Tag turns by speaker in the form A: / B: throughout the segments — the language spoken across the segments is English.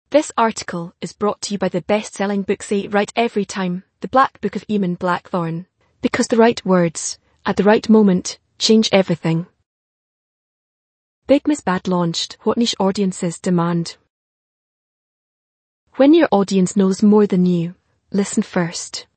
A: This article is brought to you by the best-selling book Say It Right Every Time, The Black Book of Eamon Blackthorne. Because the right words, at the right moment, change everything. Big Miss Bad launched What Niche Audiences Demand. When your audience knows more than you, listen first.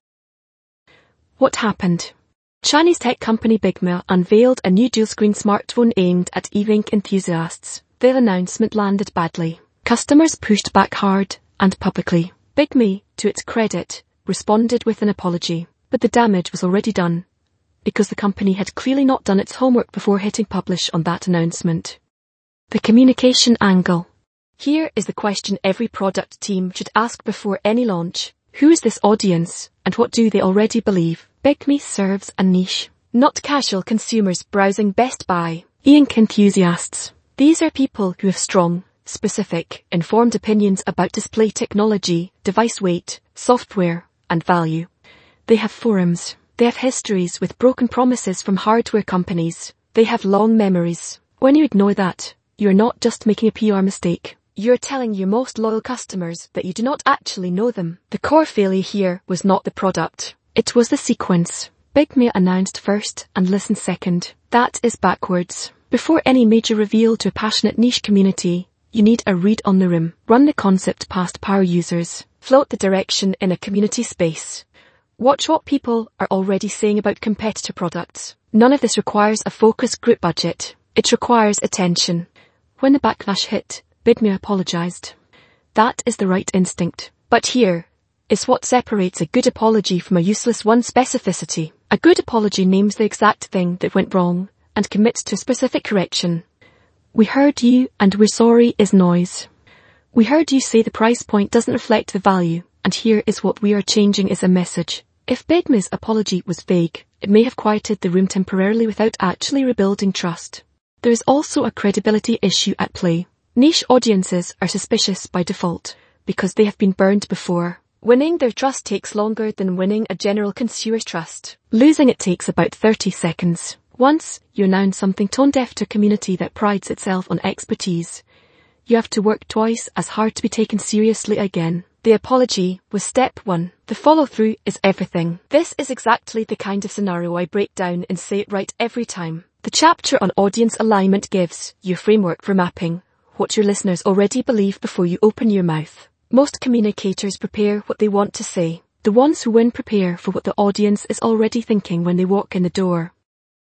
A: What happened? Chinese tech company Bigme unveiled a new dual-screen smartphone aimed at e-ink enthusiasts. Their announcement landed badly. Customers pushed back hard and publicly. Bigme, to its credit, responded with an apology. But the damage was already done, because the company had clearly not done its homework before hitting publish on that announcement. The communication angle. Here is the question every product team should ask before any launch. Who is this audience, and what do they already believe? Bigme serves a niche, not casual consumers browsing Best Buy. E-ink enthusiasts. These are people who have strong, specific, informed opinions about display technology, device weight, software, and value. They have forums. They have histories with broken promises from hardware companies. They have long memories. When you ignore that, you're not just making a PR mistake. You're telling your most loyal customers that you do not actually know them. The core failure here was not the product. It was the sequence. Bigme announced first and listened second. That is backwards. Before any major reveal to a passionate niche community, you need a read on the room. Run the concept past power users. Float the direction in a community space. Watch what people are already saying about competitor products. None of this requires a focus group budget. It requires attention. When the backlash hit, Bigme apologized. That is the right instinct. But here is what separates a good apology from a useless one: specificity. A good apology names the exact thing that went wrong and commits to a specific correction. We heard you and we're sorry is noise. We heard you say the price point doesn't reflect the value, and here is what we are changing is a message. If Bigme's apology was vague, it may have quieted the room temporarily without actually rebuilding trust. There is also a credibility issue at play. Niche audiences are suspicious by default, because they have been burned before. Winning their trust takes longer than winning a general consumer's trust. Losing it takes about 30 seconds. Once you announce something tone-deaf to a community that prides itself on expertise, you have to work twice as hard to be taken seriously again. The apology was step one. The follow-through is everything. This is exactly the kind of scenario I break down in Say It Right Every Time. The chapter on audience alignment gives you a framework for mapping what your listeners already believe before you open your mouth. Most communicators prepare what they want to say. The ones who win prepare for what the audience is already thinking when they walk in the door.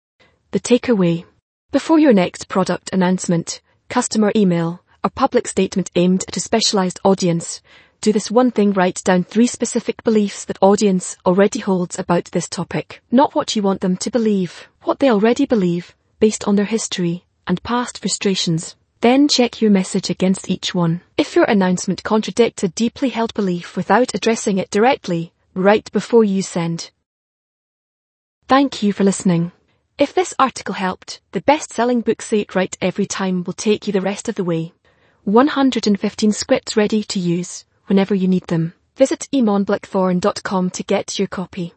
A: The takeaway. Before your next product announcement, customer email, or public statement aimed at a specialized audience, do this one thing: write down 3 specific beliefs that audience already holds about this topic. Not what you want them to believe, what they already believe, based on their history and past frustrations. Then check your message against each one. If your announcement contradicts a deeply held belief without addressing it directly, write before you send. Thank you for listening. If this article helped, the best-selling book Say It Right Every Time will take you the rest of the way. 115 scripts ready to use whenever you need them. Visit eamonblackthorne.com to get your copy.